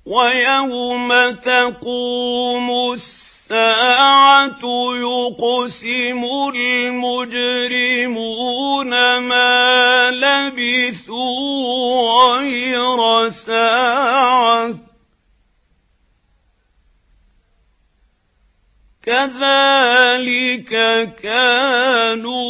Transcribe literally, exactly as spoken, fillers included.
وَيَوْمَ تَقُومُ السَّاعَةُ يُقْسِمُ الْمُجْرِمُونَ مَا لَبِثُوا غَيْرَ سَاعَةٍ كَذَلِكَ كَانُوا